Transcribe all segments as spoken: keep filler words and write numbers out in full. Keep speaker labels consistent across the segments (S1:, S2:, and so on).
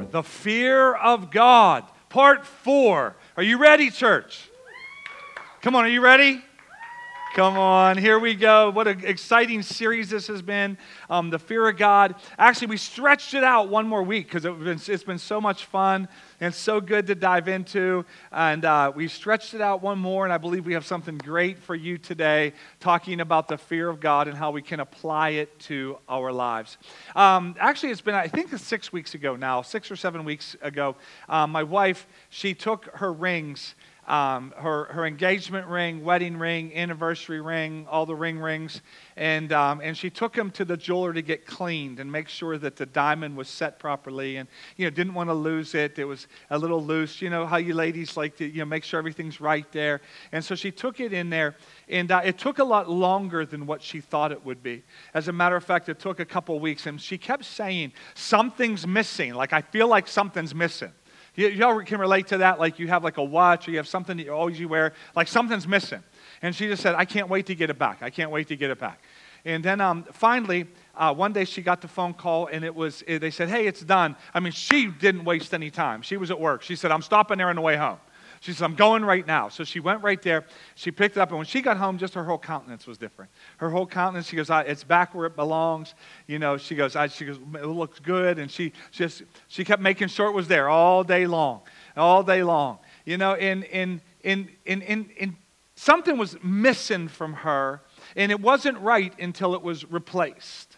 S1: The fear of God, part four. Are you ready, church? Come on, are you ready? Come on, here we go. What an exciting series this has been, um, the fear of God. Actually, we stretched it out one more week because it been, it's been so much fun and so good to dive into. And uh, we stretched it out one more, and I believe we have something great for you today, talking about the fear of God and how we can apply it to our lives. Um, actually, it's been, I think it's six weeks ago now, six or seven weeks ago, um, my wife, she took her rings, Um, her, her engagement ring, wedding ring, anniversary ring, all the ring rings, and um, and she took them to the jeweler to get cleaned and make sure that the diamond was set properly, and you know didn't want to lose it. It was a little loose. You know how you ladies like to you know make sure everything's right there, and so she took it in there, and uh, it took a lot longer than what she thought it would be. As a matter of fact, it took a couple weeks, and she kept saying something's missing. Like I feel like something's missing. You, y'all can relate to that, like you have like a watch or you have something that you always you wear, like something's missing. And she just said, I can't wait to get it back. I can't wait to get it back. And then um, finally, uh, one day she got the phone call and it was, they said, hey, it's done. I mean, she didn't waste any time. She was at work. She said, I'm stopping there on the way home. She said, I'm going right now. So she went right there. She picked it up. And when she got home, just her whole countenance was different. Her whole countenance, she goes, it's back where it belongs. You know, she goes, I, she goes, it looks good. And she just, she kept making sure it was there all day long, all day long. You know, and, and, and, and, and, and something was missing from her. And it wasn't right until it was replaced.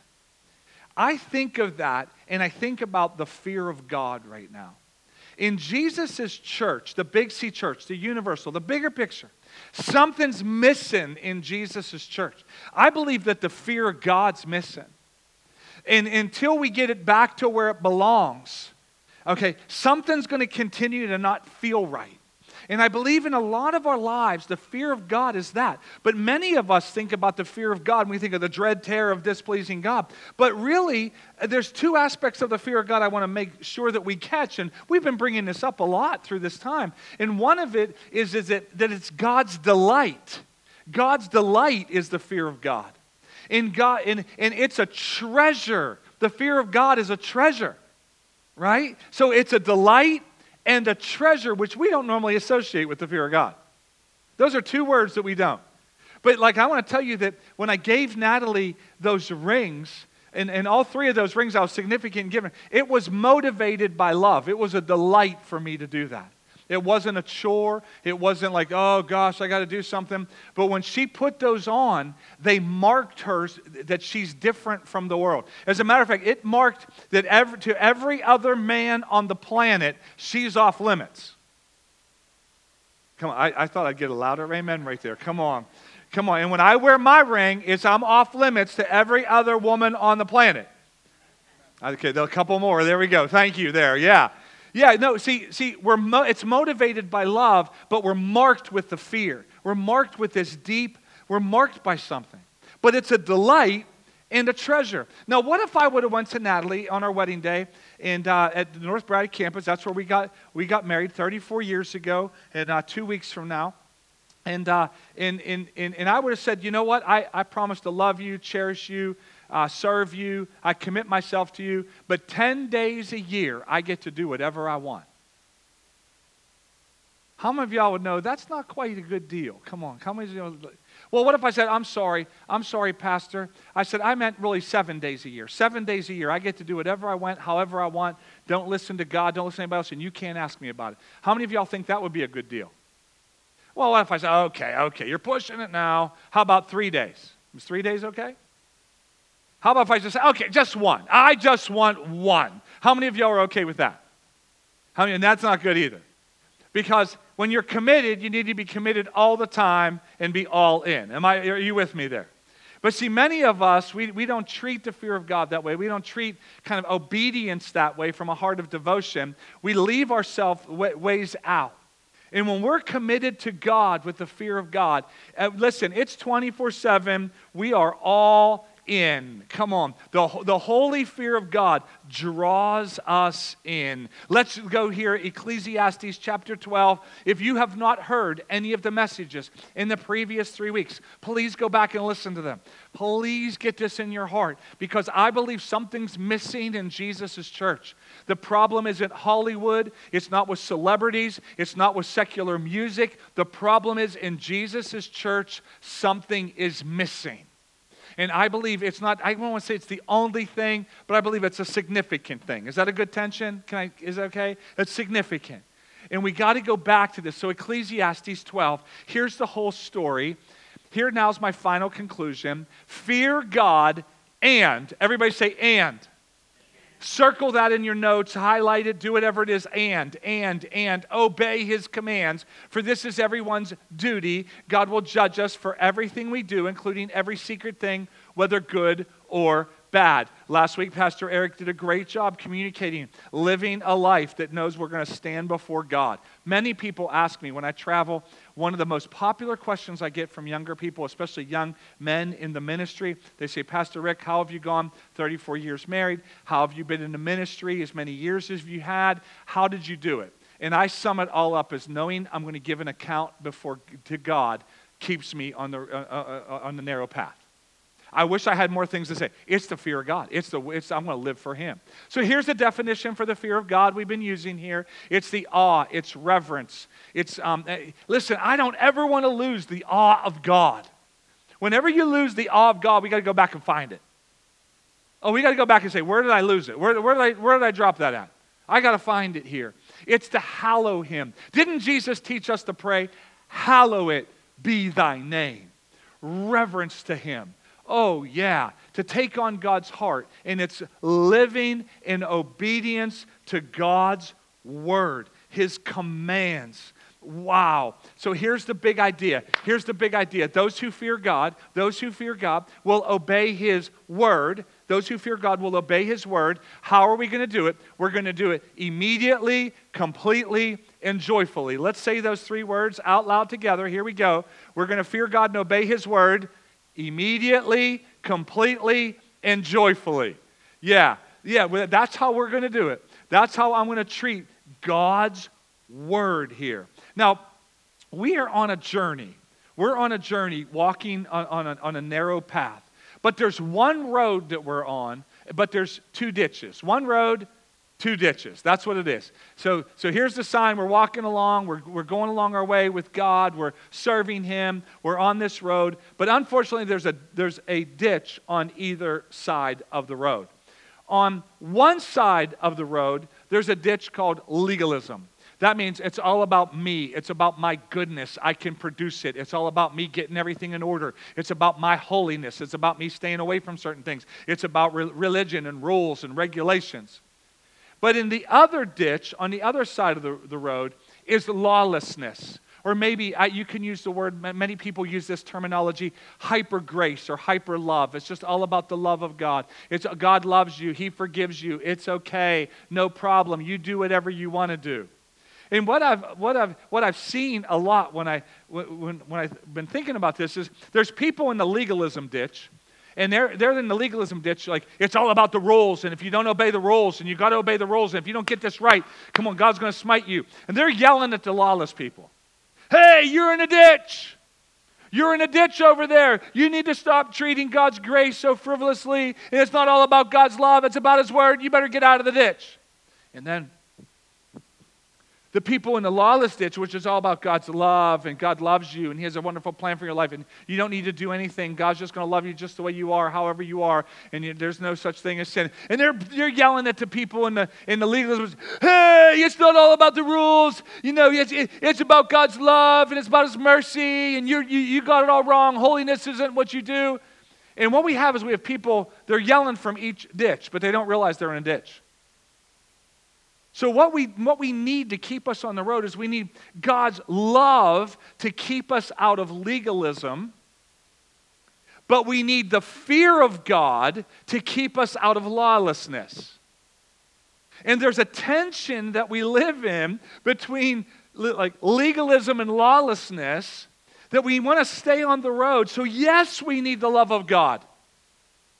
S1: I think of that, and I think about the fear of God right now. In Jesus' church, the Big C church, the universal, the bigger picture, something's missing in Jesus' church. I believe that the fear of God's missing. And until we get it back to where it belongs, okay, something's going to continue to not feel right. And I believe in a lot of our lives, the fear of God is that. But many of us think about the fear of God, and we think of the dread terror of displeasing God. But really, there's two aspects of the fear of God I want to make sure that we catch. And we've been bringing this up a lot through this time. And one of it is, is it, that it's God's delight. God's delight is the fear of God. In God, and, and it's a treasure. The fear of God is a treasure, right? So it's a delight and a treasure, which we don't normally associate with the fear of God. Those are two words that we don't. But like I want to tell you that when I gave Natalie those rings, and, and all three of those rings I was significant in giving, it was motivated by love. It was a delight for me to do that. It wasn't a chore. It wasn't like, oh gosh, I got to do something. But when she put those on, they marked her that she's different from the world. As a matter of fact, it marked that every, to every other man on the planet, she's off limits. Come on, I, I thought I'd get a louder amen right there. Come on. Come on. And when I wear my ring, it's I'm off limits to every other woman on the planet. Okay, a couple more. There we go. Thank you there. Yeah. Yeah, no, see, see, we're mo- it's motivated by love, but we're marked with the fear. We're marked with this deep, we're marked by something. But it's a delight and a treasure. Now, what if I would have went to Natalie on our wedding day and uh, at the North Bradley campus? That's where we got we got married thirty-four years ago, and uh, two weeks from now. And, uh, and, and, and, and I would have said, you know what, I, I promise to love you, cherish you, Uh, serve you, I commit myself to you, but ten days a year, I get to do whatever I want. How many of y'all would know that's not quite a good deal? Come on, how many of you know? Well, what if I said, I'm sorry, I'm sorry, Pastor. I said, I meant really seven days a year. Seven days a year, I get to do whatever I want, however I want. Don't listen to God, don't listen to anybody else, and you can't ask me about it. How many of y'all think that would be a good deal? Well, what if I said, okay, okay, you're pushing it now. How about three days? Is three days okay? How about if I just say, okay, just one. I just want one. How many of y'all are okay with that? How many? And that's not good either. Because when you're committed, you need to be committed all the time and be all in. Am I? Are you with me there? But see, many of us, we, we don't treat the fear of God that way. We don't treat kind of obedience that way from a heart of devotion. We leave ourselves ways out. And when we're committed to God with the fear of God, uh, listen, it's twenty-four seven. We are all in. Come on. The, the holy fear of God draws us in. Let's go here, Ecclesiastes chapter twelve. If you have not heard any of the messages in the previous three weeks, please go back and listen to them. Please get this in your heart, because I believe something's missing in Jesus' church. The problem isn't Hollywood. It's not with celebrities. It's not with secular music. The problem is in Jesus' church, something is missing. And I believe it's not, I don't want to say it's the only thing, but I believe it's a significant thing. Is that a good tension? Can I, is that okay? It's significant. And we got to go back to this. So Ecclesiastes twelve, here's the whole story. Here now's my final conclusion. Fear God and, everybody say and. Circle that in your notes, highlight it, do whatever it is, and, and, and, obey His commands, for this is everyone's duty. God will judge us for everything we do, including every secret thing, whether good or bad. Last week, Pastor Eric did a great job communicating, living a life that knows we're going to stand before God. Many people ask me when I travel, one of the most popular questions I get from younger people, especially young men in the ministry, they say, Pastor Rick, how have you gone thirty-four years married? How have you been in the ministry as many years as you had? How did you do it? And I sum it all up as knowing I'm going to give an account before to God keeps me on the, uh, uh, uh, on the narrow path. I wish I had more things to say. It's the fear of God. It's the it's, I'm going to live for Him. So here's the definition for the fear of God we've been using here. It's the awe. It's reverence. It's um, listen, I don't ever want to lose the awe of God. Whenever you lose the awe of God, we got to go back and find it. Oh, we got to go back and say, where did I lose it? Where, where, did I, where did I drop that at? I got to find it here. It's to hallow Him. Didn't Jesus teach us to pray, hallow it be Thy name? Reverence to Him. Oh, yeah, to take on God's heart, and it's living in obedience to God's word, His commands. Wow. So here's the big idea. Here's the big idea. Those who fear God, those who fear God will obey His word. Those who fear God will obey His word. How are we going to do it? We're going to do it immediately, completely, and joyfully. Let's say those three words out loud together. Here we go. We're going to fear God and obey His word immediately, completely, and joyfully. Yeah, yeah, that's how we're going to do it. That's how I'm going to treat God's word here. Now, we are on a journey. We're on a journey walking on, on, a, on a narrow path. But there's one road that we're on, but there's two ditches. One road, two ditches. That's what it is. So, so here's the sign. We're walking along. We're, we're going along our way with God. We're serving Him. We're on this road. But unfortunately, there's a, there's a ditch on either side of the road. On one side of the road, there's a ditch called legalism. That means it's all about me. It's about my goodness. I can produce it. It's all about me getting everything in order. It's about my holiness. It's about me staying away from certain things. It's about re- religion and rules and regulations. But in the other ditch, on the other side of the, the road, is lawlessness. Or maybe I, you can use the word, many people use this terminology, hyper grace or hyper love. It's just all about the love of God. It's God loves you. He forgives you. It's okay. No problem. You do whatever you want to do. And what I've what I've what I've seen a lot when I when when I've been thinking about this is there's people in the legalism ditch, and they're they're in the legalism ditch like it's all about the rules, and if you don't obey the rules, and you got to obey the rules, and if you don't get this right, come on, God's going to smite you. And they're yelling at the lawless people, "Hey, you're in a ditch. You're in a ditch over there. You need to stop treating God's grace so frivolously. And it's not all about God's love. It's about His word. You better get out of the ditch." And then the people in the lawless ditch, which is all about God's love, and God loves you, and He has a wonderful plan for your life, and you don't need to do anything. God's just going to love you just the way you are, however you are, and you, there's no such thing as sin. And they're they're yelling at the people in the in the legalism, "Hey, it's not all about the rules. You know, it's it, it's about God's love, and it's about His mercy, and you you you got it all wrong. Holiness isn't what you do." And what we have is we have people, they're yelling from each ditch, but they don't realize they're in a ditch. So what we what we need to keep us on the road is we need God's love to keep us out of legalism, but we need the fear of God to keep us out of lawlessness. And there's a tension that we live in between like legalism and lawlessness that we want to stay on the road. So yes, we need the love of God.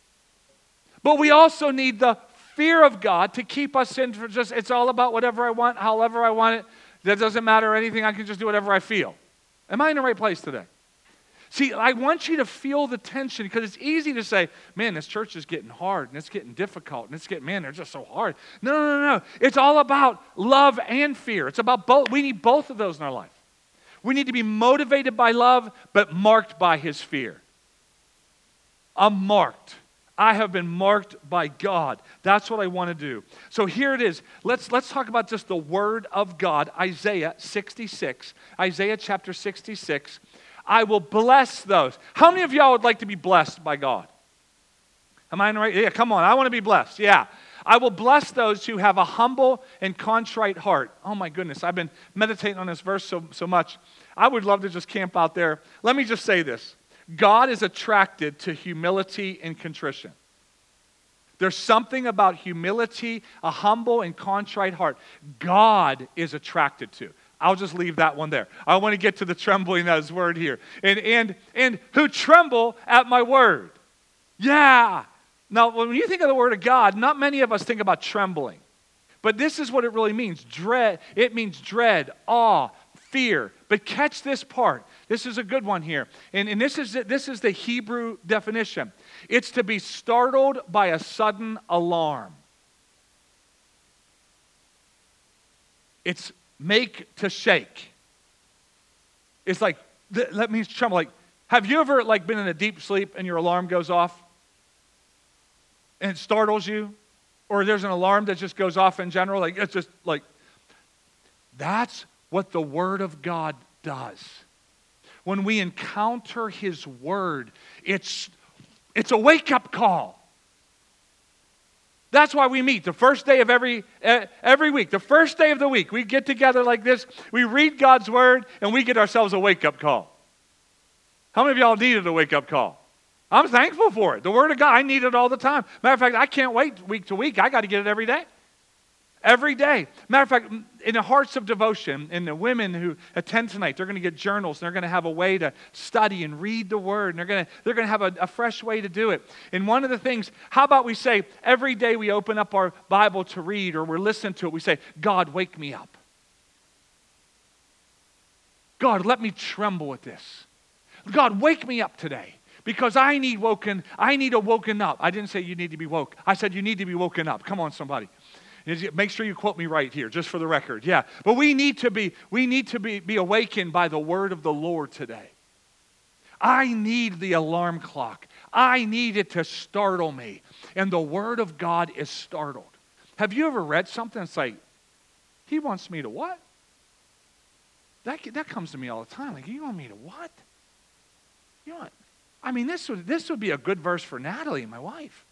S1: But we also need the fear of God to keep us in for just, it's all about whatever I want, however I want it. That doesn't matter anything. I can just do whatever I feel. Am I in the right place today? See, I want you to feel the tension because it's easy to say, man, this church is getting hard and it's getting difficult and it's getting, man, they're just so hard. No, no, no, no. It's all about love and fear. It's about both. We need both of those in our life. We need to be motivated by love, but marked by his fear. I'm marked. I have been marked by God. That's what I want to do. So here it is. Let's, let's talk about just the word of God. Isaiah sixty-six. Isaiah chapter sixty-six. I will bless those. How many of y'all would like to be blessed by God? Am I in the right? Yeah, come on. I want to be blessed. Yeah. I will bless those who have a humble and contrite heart. Oh my goodness. I've been meditating on this verse so, so much. I would love to just camp out there. Let me just say this. God is attracted to humility and contrition. There's something about humility, a humble and contrite heart, God is attracted to. I'll just leave that one there. I want to get to the trembling at his word here. And, and, and who tremble at my word. Yeah. Now, when you think of the word of God, not many of us think about trembling. But this is what it really means. Dread. It means dread, awe, fear. But catch this part. This is a good one here. And, and this is this is the Hebrew definition. It's to be startled by a sudden alarm. It's make to shake. It's like, that means tremble. Like, have you ever like been in a deep sleep and your alarm goes off? And it startles you? Or there's an alarm that just goes off in general? Like, it's just like, that's what the Word of God does. When we encounter His Word, it's, it's a wake-up call. That's why we meet the first day of every, uh, every week. The first day of the week, we get together like this, we read God's Word, and we get ourselves a wake-up call. How many of y'all needed a wake-up call? I'm thankful for it. The Word of God, I need it all the time. Matter of fact, I can't wait week to week. I got to get it every day. Every day. Matter of fact, in the Hearts of Devotion, in the women who attend tonight, they're going to get journals, and they're going to have a way to study and read the Word, and they're going to, they're going to have a, a fresh way to do it. And one of the things, how about we say, every day we open up our Bible to read, or we're listening to it, we say, God, wake me up. God, let me tremble at this. God, wake me up today. Because I need woken, I need a woken up. I didn't say you need to be woke. I said you need to be woken up. Come on, somebody. Make sure you quote me right here, just for the record. Yeah. But we need to be, we need to be, be awakened by the word of the Lord today. I need the alarm clock. I need it to startle me. And the word of God is startled. Have you ever read something that's like, he wants me to what? That, that comes to me all the time. Like, you want me to what? You want I mean, this would, this would be a good verse for Natalie, my wife.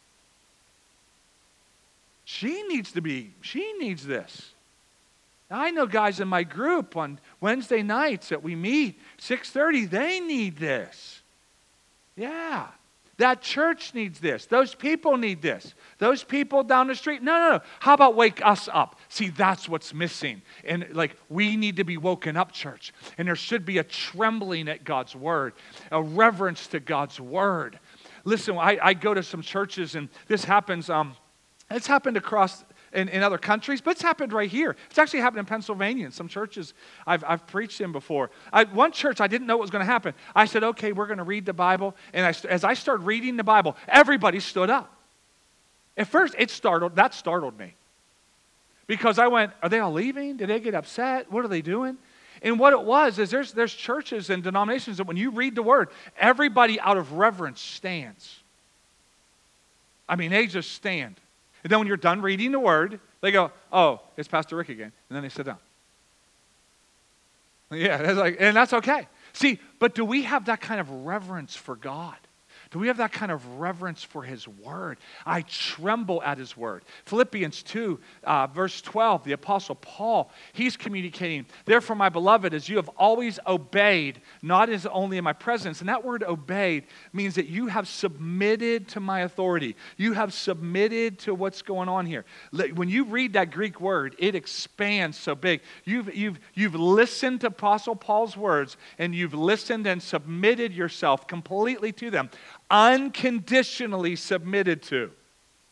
S1: She needs to be, she needs this. Now, I know guys in my group on Wednesday nights that we meet, six thirty, they need this. Yeah. That church needs this. Those people need this. Those people down the street. No, no, no. How about wake us up? See, that's what's missing. And like, we need to be woken up, church. And there should be a trembling at God's word, a reverence to God's word. Listen, I, I go to some churches, and this happens, um, it's happened across in, in other countries, but it's happened right here. It's actually happened in Pennsylvania in some churches I've, I've preached in before. I, one church, I didn't know what was going to happen. I said, okay, we're going to read the Bible. And I, as I started reading the Bible, everybody stood up. At first, it startled, that startled me. Because I went, are they all leaving? Did they get upset? What are they doing? And what it was is there's, there's churches and denominations that when you read the word, everybody out of reverence stands. I mean, they just stand. And then when you're done reading the word, they go, oh, it's Pastor Rick again. And then they sit down. Yeah, that's like, and that's okay. See, but do we have that kind of reverence for God? Do we have that kind of reverence for His Word? I tremble at His Word. Philippians two, uh, verse twelve, the Apostle Paul, he's communicating, therefore, my beloved, as you have always obeyed, not as only in my presence. And that word obeyed means that you have submitted to my authority. You have submitted to what's going on here. When you read that Greek word, it expands so big. You've, you've, you've listened to Apostle Paul's words, and you've listened and submitted yourself completely to them. Unconditionally submitted to.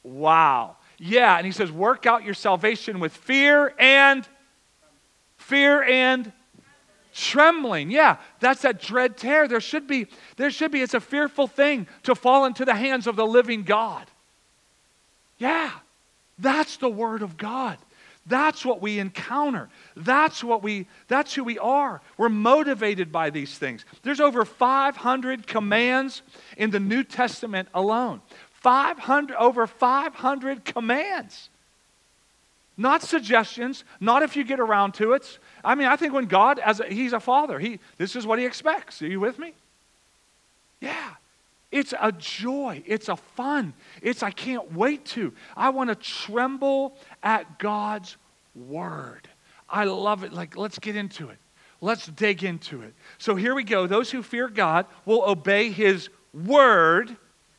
S1: Wow. Yeah, and he says, work out your salvation with fear and fear and trembling. Yeah, that's that dread terror. There should be, there should be, it's a fearful thing to fall into the hands of the living God. Yeah, that's the Word of God. That's what we encounter. That's what we, that's who we are. We're motivated by these things. There's over five hundred commands in the New Testament alone. five hundred, over five hundred commands. Not suggestions, not if you get around to it. I mean, I think when God, as a, He's a father, He, this is what He expects. Are you with me? Yeah. It's a joy. It's a fun. It's I can't wait to. I want to tremble at God's Word. I love it. Like, let's get into it. Let's dig into it. So here we go. Those who fear God will obey His Word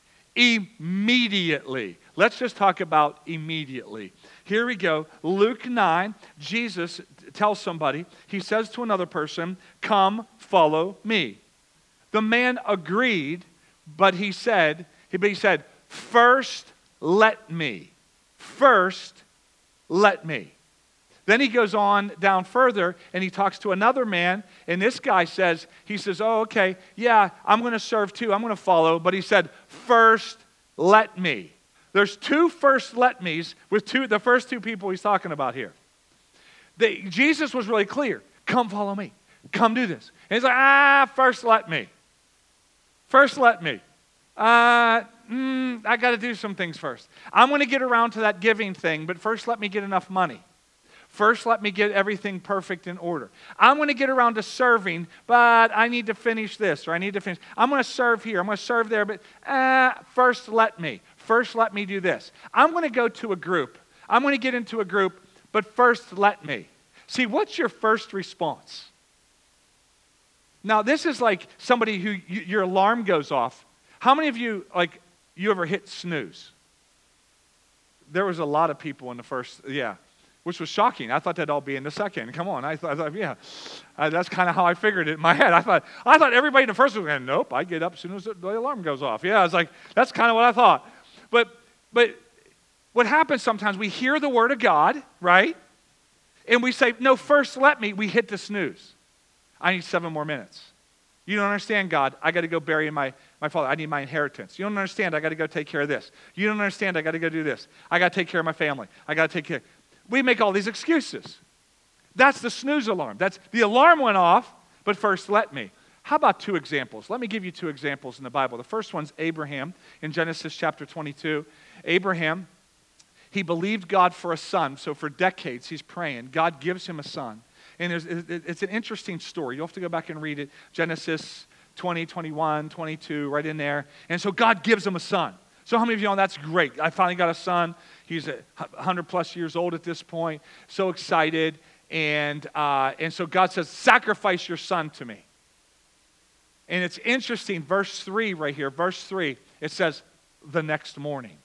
S1: immediately. Let's just talk about immediately. Here we go. Luke nine, Jesus tells somebody, He says to another person, come follow me. The man agreed, but he said, but he said, first let me. First let me. Then he goes on down further and he talks to another man, and this guy says, he says, oh, okay, yeah, I'm going to serve too. I'm going to follow. But he said, first let me. There's two first let me's with two, the first two people he's talking about here. They, Jesus was really clear. Come follow me. Come do this. And he's like, ah, first let me. First let me. Uh, mm, I got to do some things first. I'm going to get around to that giving thing, but first let me get enough money. First, let me get everything perfect in order. I'm going to get around to serving, but I need to finish this, or I need to finish. I'm going to serve here. I'm going to serve there, but uh, first let me. First, let me do this. I'm going to go to a group. I'm going to get into a group, but first, let me. See, what's your first response? Now, this is like somebody who, you, your alarm goes off. How many of you, like, you ever hit snooze? There was a lot of people in the first, yeah. Which was shocking. I thought that'd all be in the second. Come on. I thought, I thought yeah. Uh, that's kind of how I figured it in my head. I thought I thought everybody in the first was going, nope, I get up as soon as the, the alarm goes off. Yeah, I was like, that's kind of what I thought. But but what happens sometimes, we hear the word of God, right? And we say, no, first let me. We hit the snooze. I need seven more minutes. You don't understand, God. I got to go bury my, my father. I need my inheritance. You don't understand. I got to go take care of this. You don't understand. I got to go do this. I got to take care of my family. I got to take care. We make all these excuses. That's the snooze alarm. That's the alarm went off, but first let me. How about two examples? Let me give you two examples in the Bible. The first one's Abraham in Genesis chapter twenty-two. Abraham, he believed God for a son. So for decades he's praying. God gives him a son. And it's an interesting story. You'll have to go back and read it. Genesis twenty, twenty-one, twenty-two, right in there. And so God gives him a son. So how many of you know that's great? I finally got a son. He's one hundred plus years old at this point. So excited. And, uh, and so God says, sacrifice your son to me. And it's interesting, verse three right here, verse three, it says, the next morning.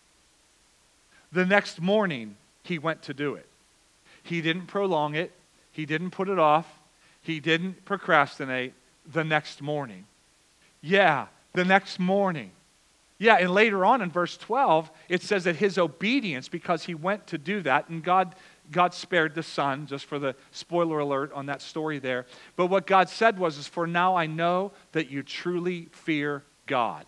S1: The next morning, he went to do it. He didn't prolong it. He didn't put it off. He didn't procrastinate. The next morning. Yeah, the next morning. Yeah, and later on in verse twelve, it says that his obedience, because he went to do that, and God, God spared the son, just for the spoiler alert on that story there. But what God said was, is for now I know that you truly fear God.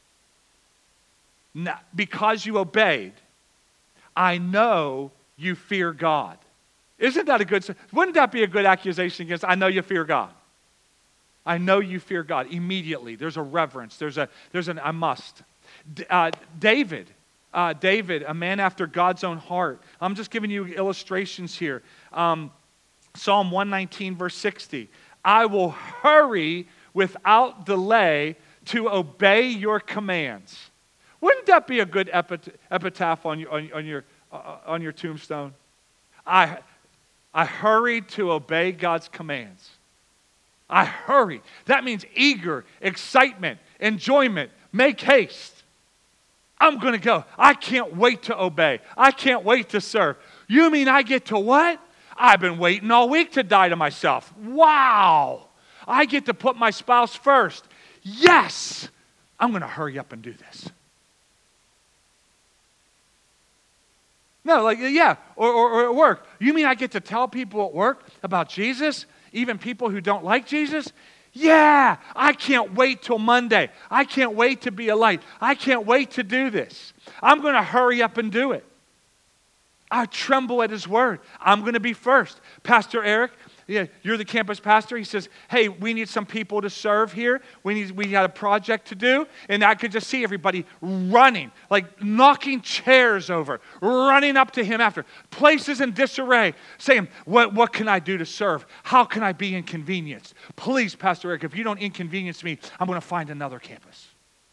S1: Now, because you obeyed, I know you fear God. Isn't that a good, wouldn't that be a good accusation against, I know you fear God. I know you fear God. Immediately, there's a reverence. There's a, there's an, I must. Uh, David, uh, David, a man after God's own heart. I'm just giving you illustrations here. Um, Psalm one nineteen, verse sixty. I will hurry without delay to obey your commands. Wouldn't that be a good epit- epitaph on your, on, on your, uh, on your tombstone? I, I hurried to obey God's commands. I hurried. That means eager, excitement, enjoyment, make haste. I'm going to go. I can't wait to obey. I can't wait to serve. You mean I get to what? I've been waiting all week to die to myself. Wow. I get to put my spouse first. Yes. I'm going to hurry up and do this. No, like, yeah, or, or, or at work. You mean I get to tell people at work about Jesus, even people who don't like Jesus? Yeah, I can't wait till Monday. I can't wait to be a light. I can't wait to do this. I'm going to hurry up and do it. I tremble at his word. I'm going to be first. Pastor Eric, yeah, you're the campus pastor. He says, hey, we need some people to serve here. We need, we got a project to do. And I could just see everybody running, like knocking chairs over, running up to him after. Places in disarray, saying, what, what can I do to serve? How can I be inconvenienced? Please, Pastor Eric, if you don't inconvenience me, I'm going to find another campus.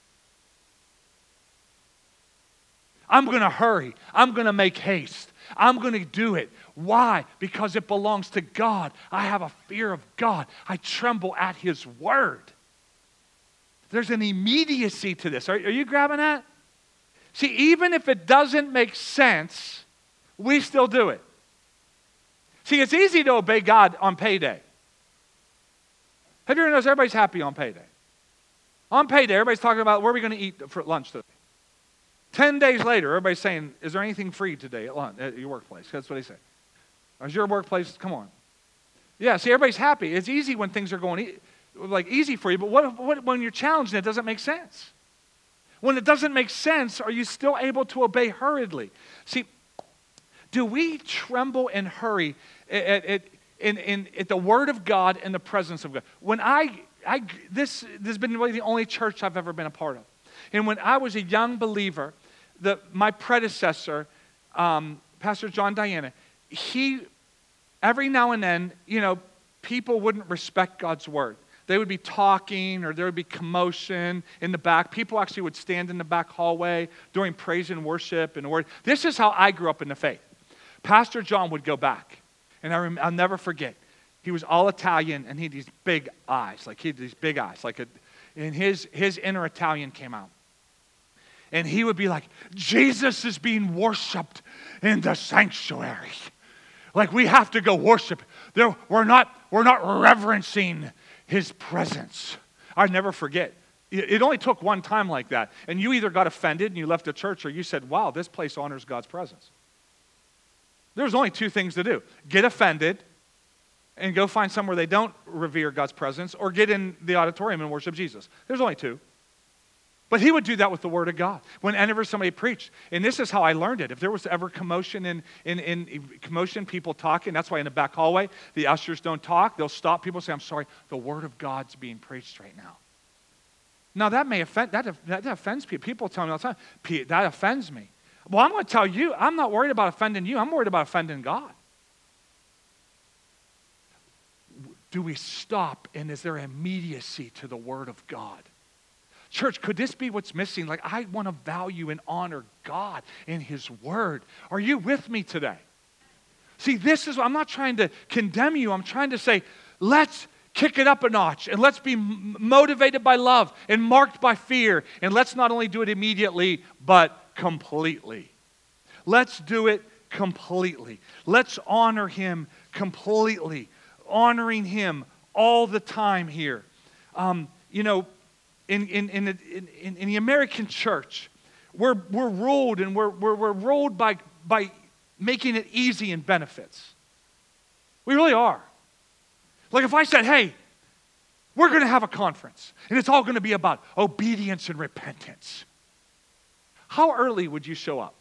S1: I'm going to hurry. I'm going to make haste. I'm going to do it. Why? Because it belongs to God. I have a fear of God. I tremble at his word. There's an immediacy to this. Are, are you grabbing that? See, even if it doesn't make sense, we still do it. See, it's easy to obey God on payday. Have you ever noticed everybody's happy on payday? On payday, everybody's talking about where are we going to eat for lunch today. Ten days later, everybody's saying, is there anything free today at lunch, at your workplace? That's what they say. Is your workplace, come on. Yeah, see, everybody's happy. It's easy when things are going e- like easy for you, but what, what when you're challenged and it doesn't make sense? When it doesn't make sense, are you still able to obey hurriedly? See, do we tremble and hurry at, at, in, in, at the word of God and the presence of God? When I, I this, this has been really the only church I've ever been a part of. And when I was a young believer, the, my predecessor, um, Pastor John Diana, he, every now and then, you know, people wouldn't respect God's word. They would be talking or there would be commotion in the back. People actually would stand in the back hallway during praise and worship and word. This is how I grew up in the faith. Pastor John would go back, and I rem- I'll never forget. He was all Italian, and he had these big eyes, like he had these big eyes, like a, and his, his inner Italian came out. And he would be like, Jesus is being worshiped in the sanctuary. Like we have to go worship. There, we're not, we're not reverencing his presence. I'll never forget. It, it only took one time like that. And you either got offended and you left the church, or you said, wow, this place honors God's presence. There's only two things to do. Get offended and go find somewhere they don't revere God's presence, or get in the auditorium and worship Jesus. There's only two. But he would do that with the word of God. Whenever somebody preached, and this is how I learned it. If there was ever commotion in, in, in commotion, people talking, that's why in the back hallway, the ushers don't talk. They'll stop people and say, I'm sorry, the word of God's being preached right now. Now that may offend, that, that offends people. People tell me all the time, that offends me. Well, I'm going to tell you, I'm not worried about offending you. I'm worried about offending God. Do we stop, and is there immediacy to the word of God? Church, could this be what's missing? Like, I want to value and honor God and his word. Are you with me today? See, this is, I'm not trying to condemn you. I'm trying to say, let's kick it up a notch, and let's be m- motivated by love and marked by fear. And let's not only do it immediately, but completely. Let's do it completely. Let's honor him completely. Honoring him all the time here. Um, you know, In, in, in, the, in, in the American church, we're, we're ruled and we're, we're, we're ruled by, by making it easy and benefits. We really are. Like if I said, hey, we're going to have a conference and it's all going to be about obedience and repentance. How early would you show up?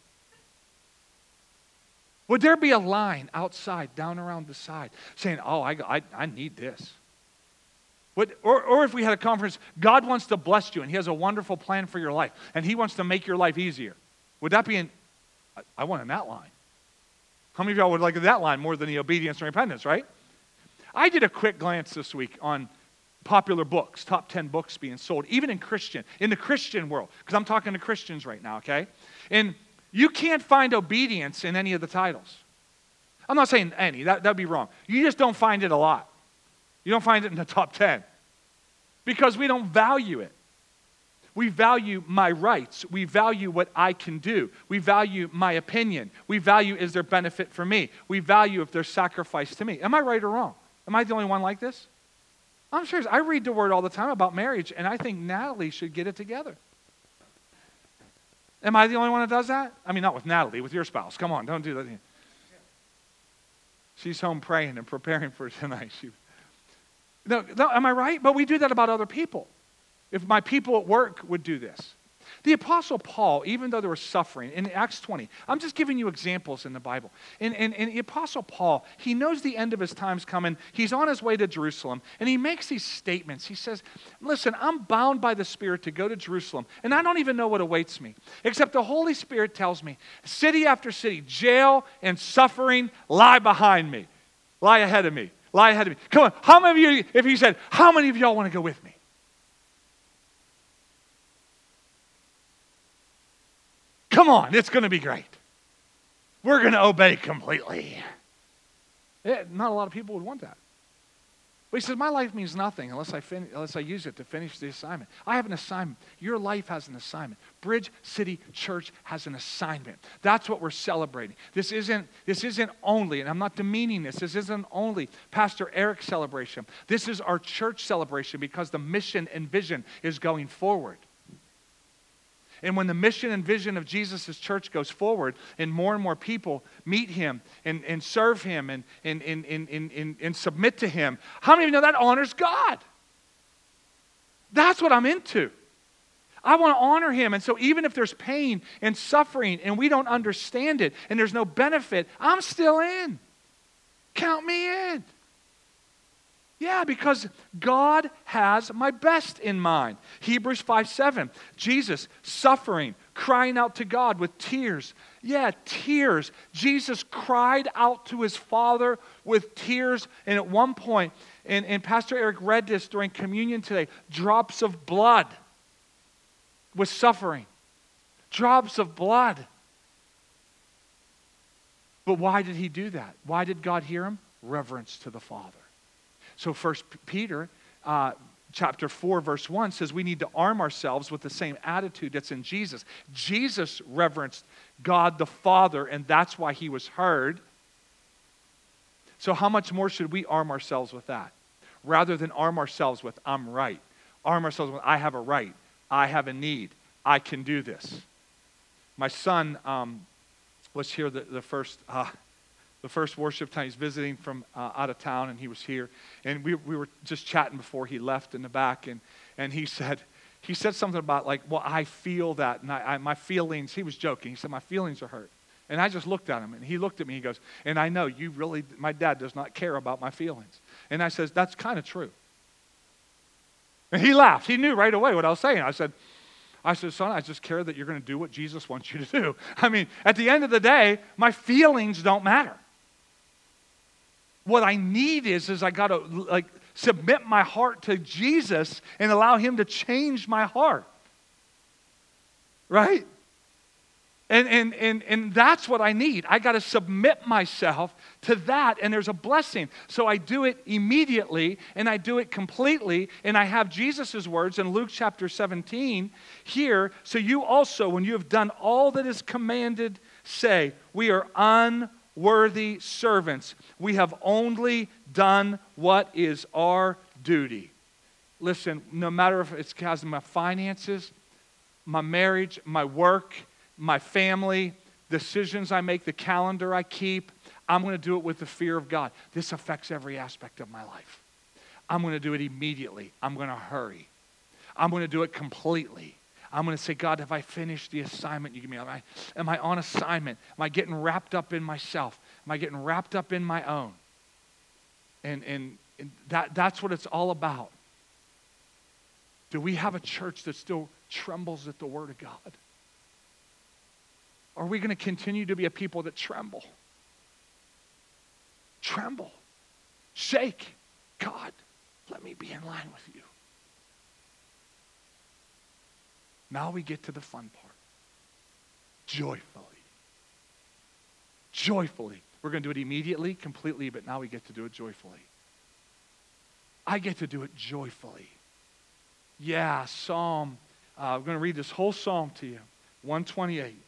S1: Would there be a line outside, down around the side, saying, oh, I, I, I need this? Would, or, or if we had a conference, God wants to bless you and he has a wonderful plan for your life and he wants to make your life easier. Would that be in, I, I want in that line. How many of y'all would like that line more than the obedience and repentance, right? I did a quick glance this week on popular books, top ten books being sold, even in Christian, in the Christian world, because I'm talking to Christians right now, okay? And you can't find obedience in any of the titles. I'm not saying any, that would be wrong. You just don't find it a lot. You don't find it in the top ten because we don't value it. We value my rights. We value what I can do. We value my opinion. We value is there benefit for me. We value if there's sacrifice to me. Am I right or wrong? Am I the only one like this? I'm sure. I read the word all the time about marriage, and I think Natalie should get it together. Am I the only one that does that? I mean, not with Natalie, with your spouse. Come on, don't do that. She's home praying and preparing for tonight. She, no, no, am I right? But we do that about other people. If my people at work would do this. The Apostle Paul, even though there was suffering, in Acts twenty, I'm just giving you examples in the Bible. And, and, and the Apostle Paul, he knows the end of his time's coming. He's on his way to Jerusalem, and he makes these statements. He says, listen, I'm bound by the Spirit to go to Jerusalem, and I don't even know what awaits me, except the Holy Spirit tells me, city after city, jail and suffering lie behind me, lie ahead of me, lie ahead of me. Come on, how many of you, if he said, how many of y'all want to go with me? Come on, it's going to be great. We're going to obey completely. Yeah, not a lot of people would want that. But he says, my life means nothing unless I, fin- unless I use it to finish the assignment. I have an assignment. Your life has an assignment. Bridge City Church has an assignment. That's what we're celebrating. This isn't, this isn't only, and I'm not demeaning this, this isn't only Pastor Eric's celebration. This is our church celebration because the mission and vision is going forward. And when the mission and vision of Jesus' church goes forward and more and more people meet him and, and serve him and, and, and, and, and, and submit to him, how many of you know that honors God? That's what I'm into. I want to honor him. And so even if there's pain and suffering and we don't understand it and there's no benefit, I'm still in. Count me in. Yeah, because God has my best in mind. Hebrews five seven, Jesus suffering, crying out to God with tears. Yeah, tears. Jesus cried out to his Father with tears. And at one point, and, and Pastor Eric read this during communion today, drops of blood was suffering. Drops of blood. But why did he do that? Why did God hear him? Reverence to the Father. So First Peter uh, chapter four, verse one says we need to arm ourselves with the same attitude that's in Jesus. Jesus reverenced God the Father, and that's why he was heard. So how much more should we arm ourselves with that? Rather than arm ourselves with, I'm right. Arm ourselves with, I have a right. I have a need. I can do this. My son um, was here the, the first... Uh, The first worship time, he's visiting from uh, out of town, and he was here. And we we were just chatting before he left in the back, and, and he said he said something about like, well, I feel that, and I, I, my feelings, he was joking. He said, my feelings are hurt. And I just looked at him, and he looked at me, he goes, and I know you really, my dad does not care about my feelings. And I says, that's kind of true. And he laughed. He knew right away what I was saying. I said, I said, son, I just care that you're going to do what Jesus wants you to do. I mean, at the end of the day, my feelings don't matter. What I need is, is I got to like submit my heart to Jesus and allow him to change my heart. Right? And, and, and, and that's what I need. I got to submit myself to that, and there's a blessing. So I do it immediately, and I do it completely, and I have Jesus' words in Luke chapter seventeen here. So you also, when you have done all that is commanded, say, we are unworthy servants. We have only done what is our duty. Listen, no matter if it's because of my finances, my marriage, my work, my family, decisions I make, the calendar I keep, I'm going to do it with the fear of God. This affects every aspect of my life. I'm going to do it immediately. I'm going to hurry. I'm going to do it completely. I'm going to say, God, have I finished the assignment you give me? Am I, am I on assignment? Am I getting wrapped up in myself? Am I getting wrapped up in my own? And, and, and that, that's what it's all about. Do we have a church that still trembles at the Word of God? Are we going to continue to be a people that tremble? Tremble. Shake. God, let me be in line with you. Now we get to the fun part. Joyfully. Joyfully. We're going to do it immediately, completely, but now we get to do it joyfully. I get to do it joyfully. Yeah, Psalm, uh, I'm going to read this whole psalm to you. one twenty-eight.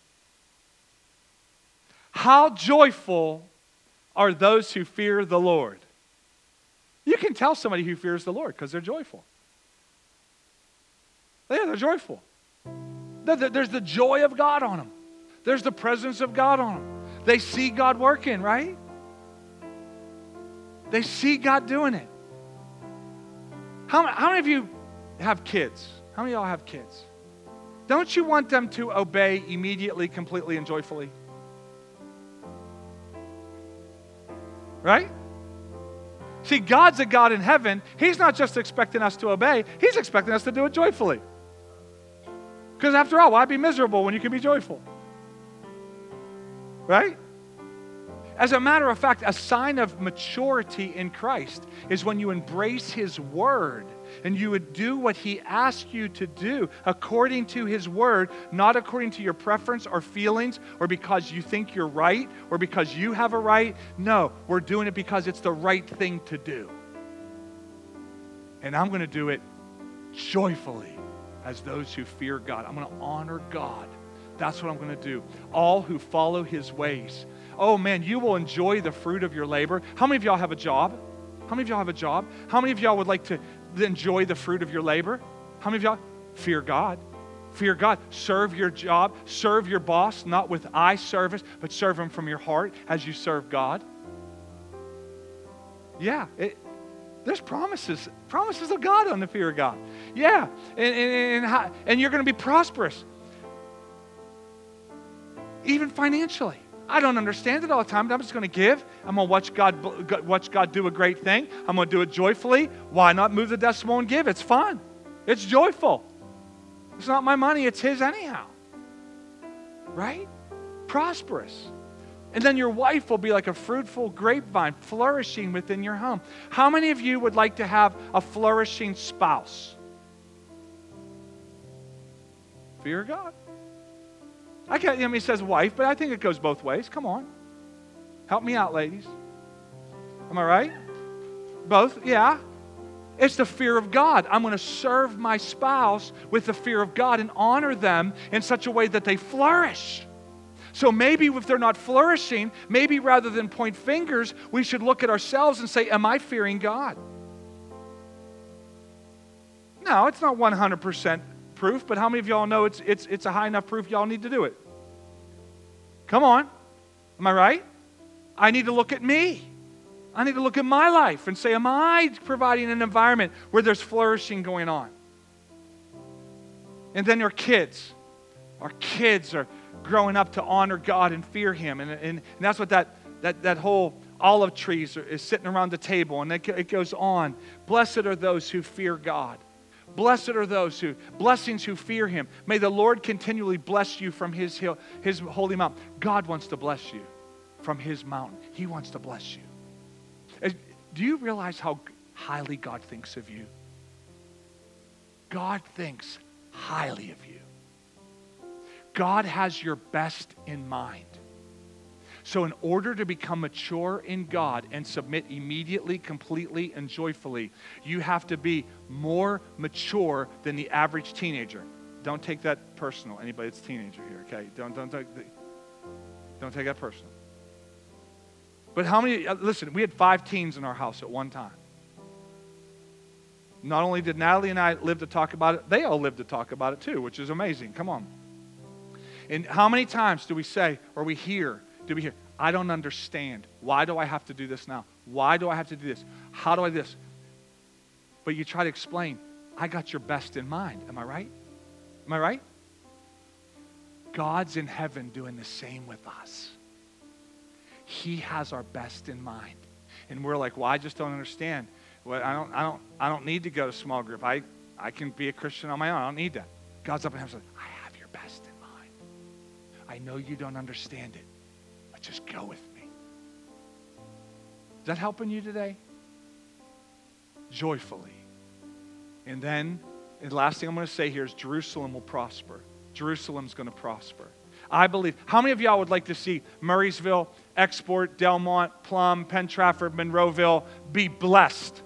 S1: How joyful are those who fear the Lord. You can tell somebody who fears the Lord because they're joyful. Yeah, they're joyful. There's the joy of God on them. There's the presence of God on them. They see God working, right? They see God doing it. How, how many of you have kids? How many of y'all have kids? Don't you want them to obey immediately, completely, and joyfully? Right? See, God's a God in heaven. He's not just expecting us to obey. He's expecting us to do it joyfully. Because after all, why be miserable when you can be joyful? Right? As a matter of fact, a sign of maturity in Christ is when you embrace His Word and you would do what He asked you to do according to His Word, not according to your preference or feelings or because you think you're right or because you have a right. No, we're doing it because it's the right thing to do. And I'm going to do it joyfully as those who fear God. I'm going to honor God. That's what I'm going to do. All who follow His ways. Oh man, you will enjoy the fruit of your labor. How many of y'all have a job? How many of y'all have a job? How many of y'all would like to enjoy the fruit of your labor? How many of y'all? Fear God. Fear God. Serve your job. Serve your boss, not with eye service, but serve Him from your heart as you serve God. Yeah, it, there's promises. Promises of God on the fear of God. Yeah, and, and, and, and you're going to be prosperous. Even financially. I don't understand it all the time, but I'm just going to give. I'm going to watch God, watch God do a great thing. I'm going to do it joyfully. Why not move the decimal and give? It's fun. It's joyful. It's not my money. It's His anyhow. Right? Prosperous. And then your wife will be like a fruitful grapevine flourishing within your home. How many of you would like to have a flourishing spouse? Fear God. I can't, I mean, it says wife, but I think it goes both ways. Come on. Help me out, ladies. Am I right? Both? Yeah. It's the fear of God. I'm going to serve my spouse with the fear of God and honor them in such a way that they flourish. So maybe if they're not flourishing, maybe rather than point fingers, we should look at ourselves and say, am I fearing God? No, it's not one hundred percent proof, but how many of y'all know it's it's it's a high enough proof y'all need to do it? Come on. Am I right? I need to look at me. I need to look at my life and say, am I providing an environment where there's flourishing going on? And then our kids. Our kids are growing up to honor God and fear Him. And, and, and that's what that, that, that whole olive trees are, is sitting around the table. And it, it goes on. Blessed are those who fear God. Blessed are those who, blessings who fear Him. May the Lord continually bless you from His hill, His holy mountain. God wants to bless you from His mountain. He wants to bless you. Do you realize how highly God thinks of you? God thinks highly of you. God has your best in mind. So in order to become mature in God and submit immediately, completely, and joyfully, you have to be more mature than the average teenager. Don't take that personal, anybody that's a teenager here, okay? Don't, don't, don't, don't take that personal. But how many, listen, we had five teens in our house at one time. Not only did Natalie and I live to talk about it, they all live to talk about it too, which is amazing. Come on. And how many times do we say, or we hear, do we hear, I don't understand. Why do I have to do this now? Why do I have to do this? How do I do this? But you try to explain, I got your best in mind. Am I right? Am I right? God's in heaven doing the same with us. He has our best in mind. And we're like, well, I just don't understand. Well, I don't, I don't, I don't need to go to small group. I, I can be a Christian on my own. I don't need that. God's up in heaven saying, I have your best in mind. I know you don't understand it. Just go with me. Is that helping you today? Joyfully. And then, the last thing I'm going to say here is Jerusalem will prosper. Jerusalem's going to prosper. I believe. How many of y'all would like to see Murraysville, Export, Delmont, Plum, Penn Trafford, Monroeville be blessed?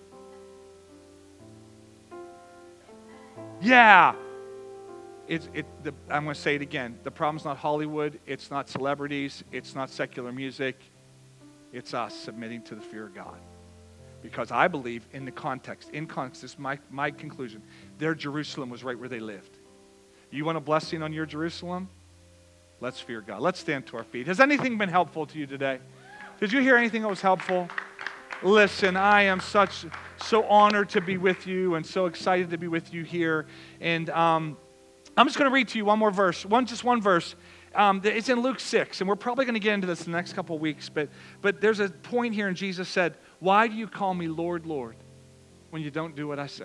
S1: Yeah. It, it, the, I'm going to say it again. The problem's not Hollywood. It's not celebrities. It's not secular music. It's us submitting to the fear of God. Because I believe in the context, in context, this is my, my conclusion, their Jerusalem was right where they lived. You want a blessing on your Jerusalem? Let's fear God. Let's stand to our feet. Has anything been helpful to you today? Did you hear anything that was helpful? Listen, I am such so honored to be with you and so excited to be with you here. And um, I'm just going to read to you one more verse, one just one verse. Um, it's in Luke six, and we're probably going to get into this in the next couple of weeks. But but there's a point here, and Jesus said, "Why do you call me Lord, Lord, when you don't do what I say?"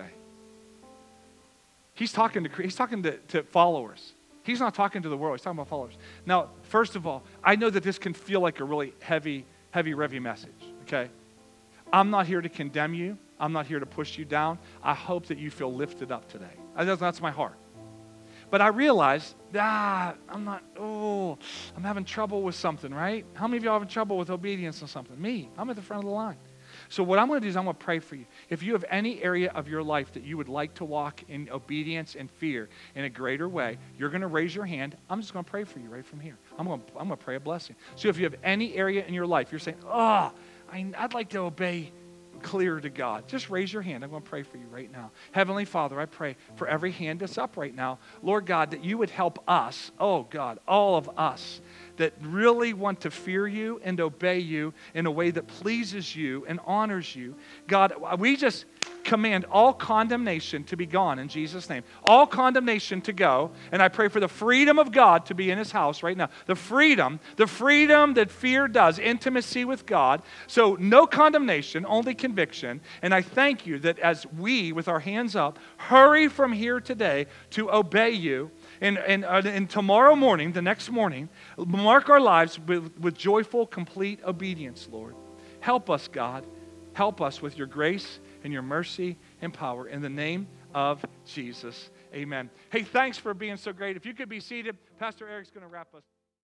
S1: He's talking to he's talking to, to followers. He's not talking to the world. He's talking about followers. Now, first of all, I know that this can feel like a really heavy, heavy, revy message. Okay. I'm not here to condemn you. I'm not here to push you down. I hope that you feel lifted up today. That's, that's my heart. But I realize, ah, I'm not, oh, I'm having trouble with something, right? How many of you are having trouble with obedience on something? Me. I'm at the front of the line. So what I'm going to do is I'm going to pray for you. If you have any area of your life that you would like to walk in obedience and fear in a greater way, you're going to raise your hand. I'm just going to pray for you right from here. I'm going to, I'm going to pray a blessing. So if you have any area in your life, you're saying, oh, I, I'd like to obey clear to God. Just raise your hand. I'm going to pray for you right now. Heavenly Father, I pray for every hand that's up right now. Lord God, that you would help us, oh God, all of us, that really want to fear you and obey you in a way that pleases you and honors you. God, we just command all condemnation to be gone in Jesus' name. All condemnation to go. And I pray for the freedom of God to be in his house right now. The freedom, the freedom that fear does, intimacy with God. So no condemnation, only conviction. And I thank you that as we, with our hands up, hurry from here today to obey you. And, and, uh, and tomorrow morning, the next morning, mark our lives with, with joyful, complete obedience, Lord. Help us, God. Help us with your grace and your mercy and power. In the name of Jesus, amen. Hey, thanks for being so great. If you could be seated, Pastor Eric's going to wrap us.